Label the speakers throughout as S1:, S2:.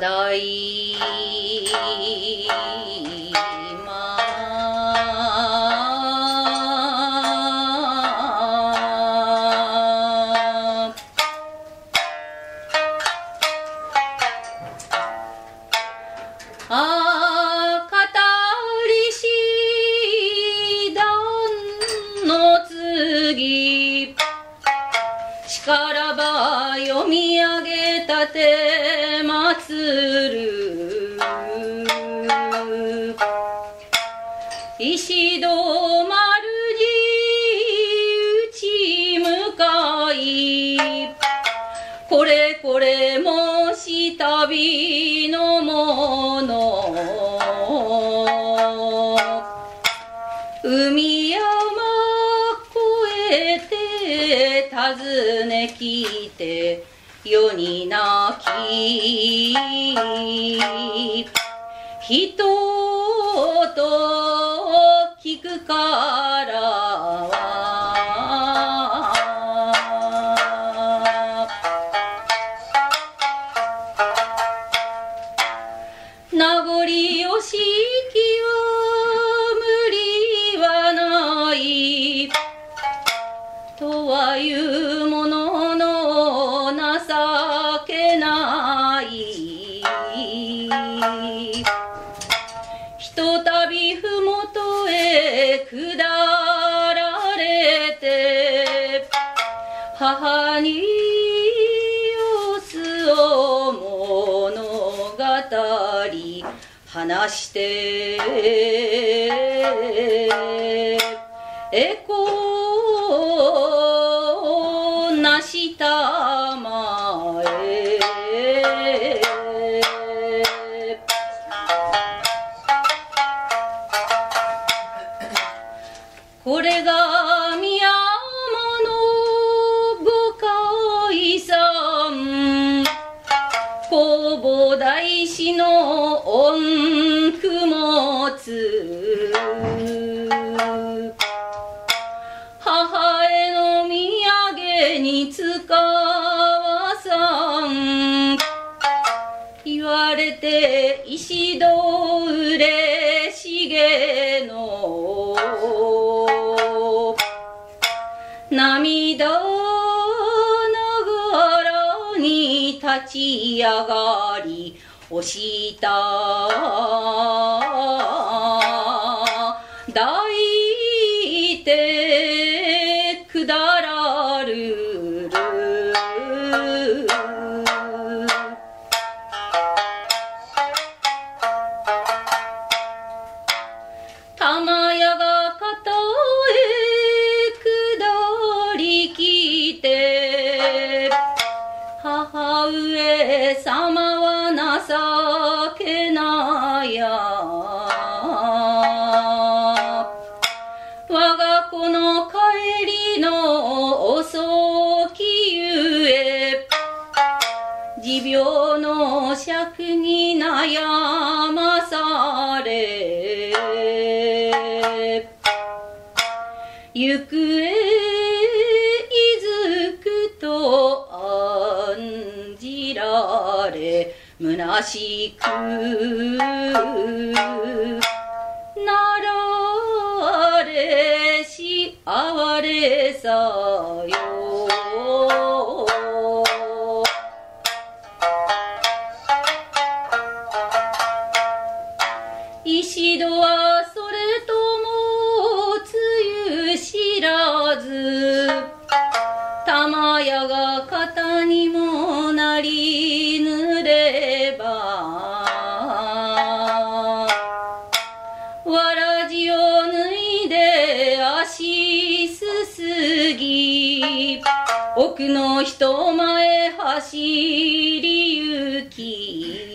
S1: だいま片売り師団の次しからば読み上げたてまつる石戸丸に打ち向かいこれこれもし旅のもの海山越えて尋ね聞いて世に泣き人と聞くからは名残惜しきは無理はないとはいうものの情けないひとたびふもとへ下られて母に様子を物語話してエコなしたまえこれが宮山のご解散弘法大師の恩供つ母への土産に使わさん言われて石戸嬉しげの涙ながらに立ち上がり押した抱いて下らる玉屋が片へ下りきて母上様は情けなや我が子の帰りの遅きゆえ持病の尺に悩まされ行方いずくと案じられ虚しくなられし哀れさよ石戸はそれともつゆ知らず玉屋が肩にもなりぬればわらじを脱いで足すすぎ奥の人前走り行き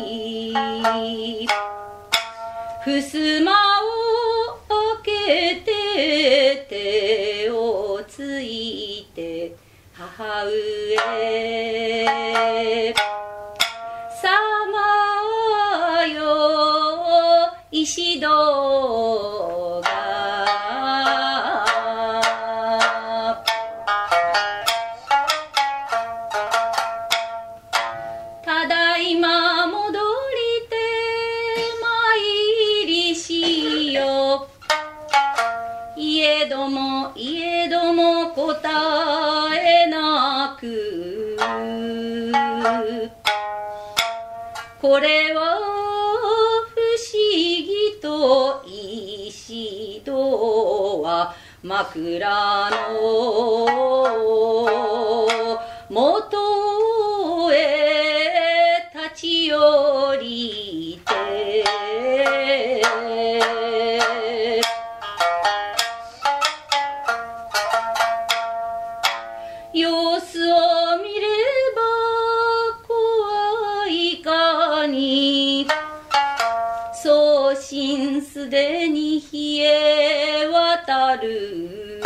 S1: 襖を開けて手をついて母上様よ石戸がただいまも答えなく、これは不思議と石戸は枕の元へ立ち寄りて、様子を見れば怖いかに、送信すでに冷え渡る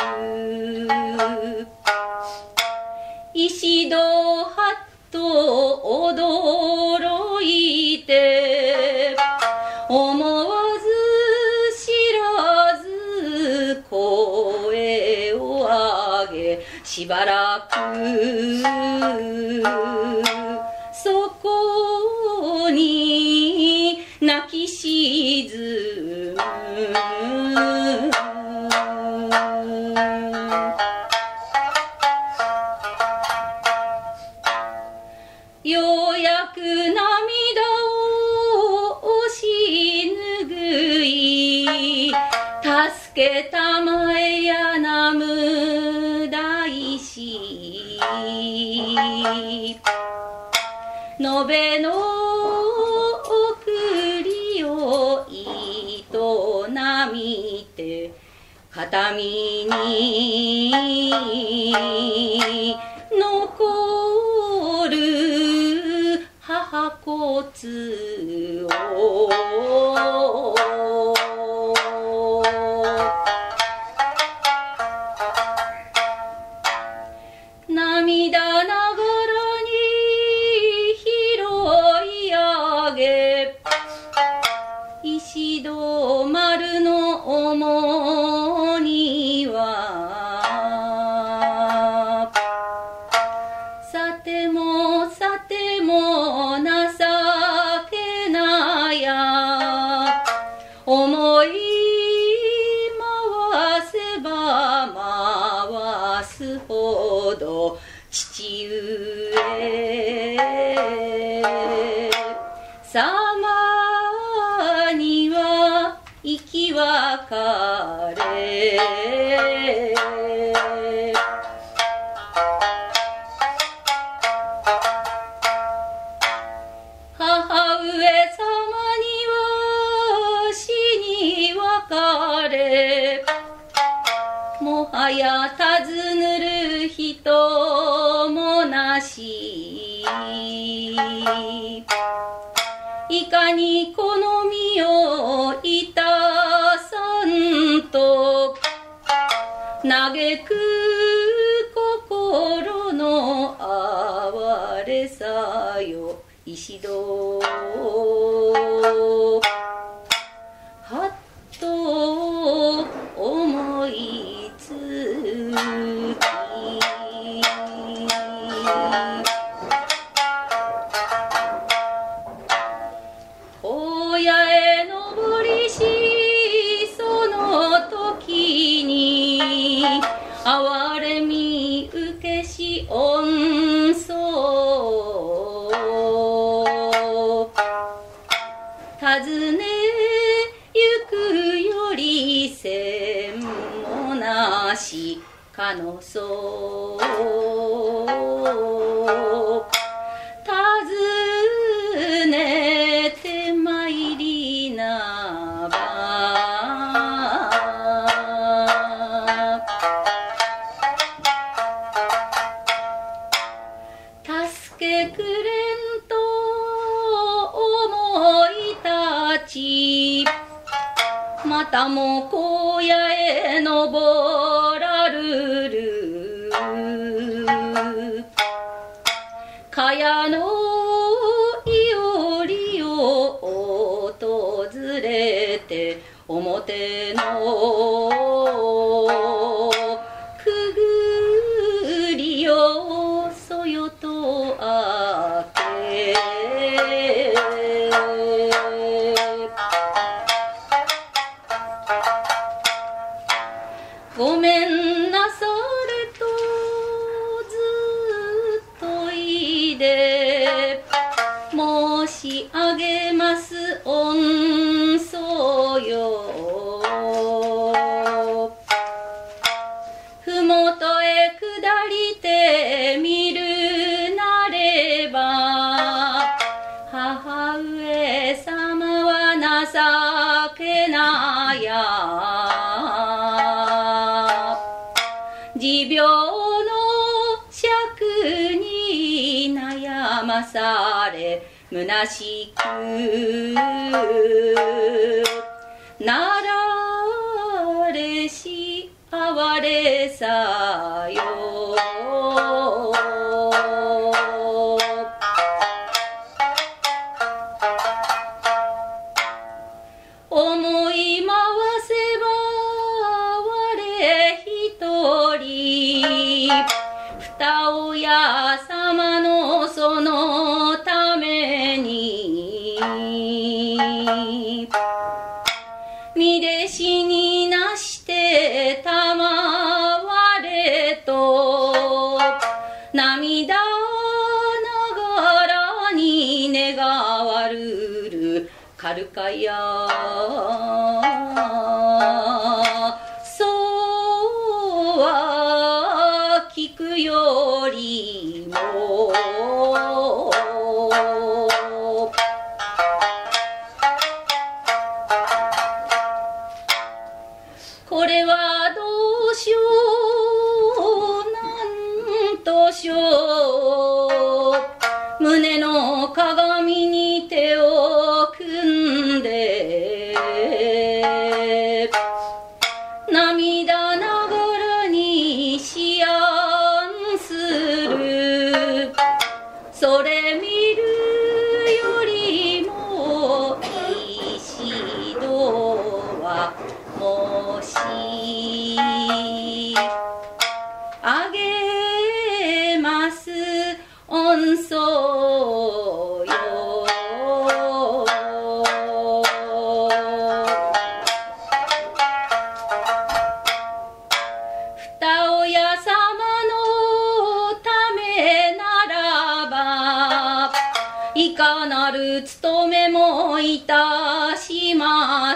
S1: 石戸はっと驚いて、思わず知らず声を上げ、しばらくそこに泣き沈む。ようやく涙を押し拭い、助けたまえやなむ大師、延べの送りを営みて、形見に残る母骨を、涙ながらに拾い上げ、石戸丸の重荷は、さてもさても情けなや、思い回せば回すほど父上様には生き別れ、母上様には死に別れ、もはや尋ねる人もなし、いかにこの身をいたさんと、嘆く心の哀れさよ石戸、はっと思いつき、荒野へ登りしその時に、哀れみ受けし恩相、尋ねゆくより線もなしかのそう、尋ねてまいりなば、助けくれんと思い立ち、またも荒野へ登らるる、かやのいおりを訪れて、表のくぐりをそよと開け、ごめんなされとし上げます恩相よ。ふもとへ下りてみるなれば、母上様は情けなや。持病の尺に悩まされ虚しくなられし哀れさよ。思い回せば我一人、二親様のそのために身弟子になしてたまわれと、涙ながらに願わるるかるかや。そうは聞くよりも、これはどうしようなんとしよう。胸の鏡に手を組んで涙ながらに思案する。それ見るよりも石戸はもしあげます恩相よ。二親様のためならば、いかなる務めもいたします。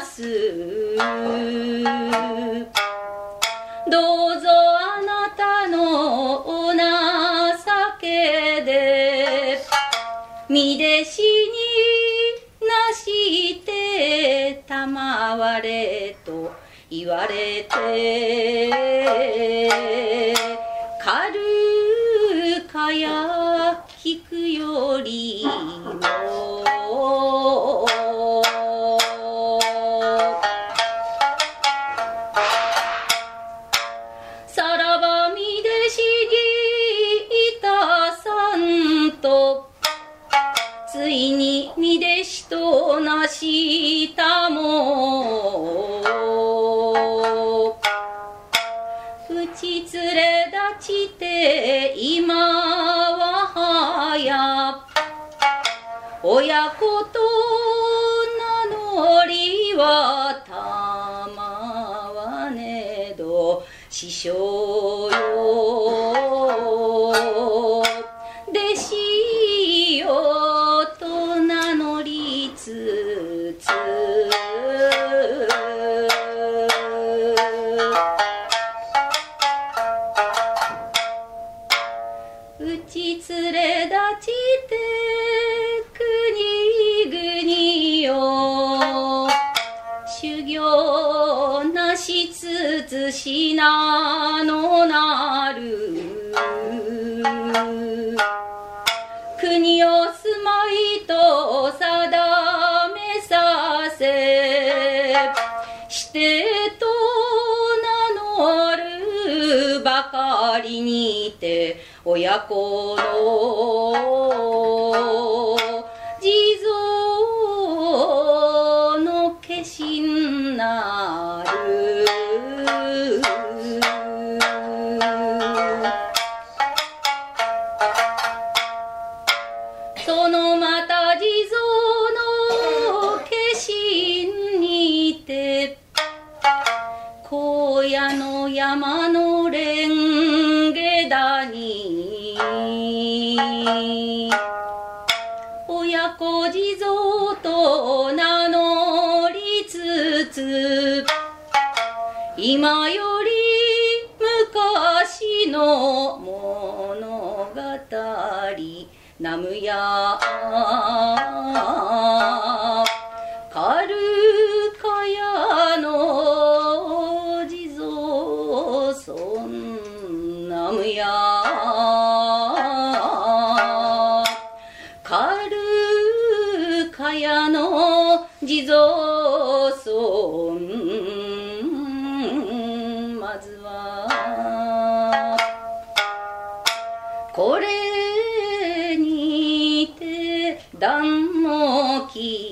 S1: どうぞあなたのお情けで身弟子になしてたまわれと言われて、かるかや聞くよりも、さらば身弟子にいたさんと、ついに身弟子となしたも、うち連れ立ちて今ははや、親子と名乗りはたまわねど師匠よ、弟子よと名乗りつつ、うち連れ立ちて国々よ、修行なしつつしなのなる、国を住まいと定めさせ、してと名乗るばかりにて、親子の地蔵の化身なる、そのまた地蔵の化身にて、荒野の山の蓮華谷、親子地蔵今より昔の物語ナムヤカルカヤの地蔵尊ナムヤカルカヤの地蔵尊まずはこれにて断の木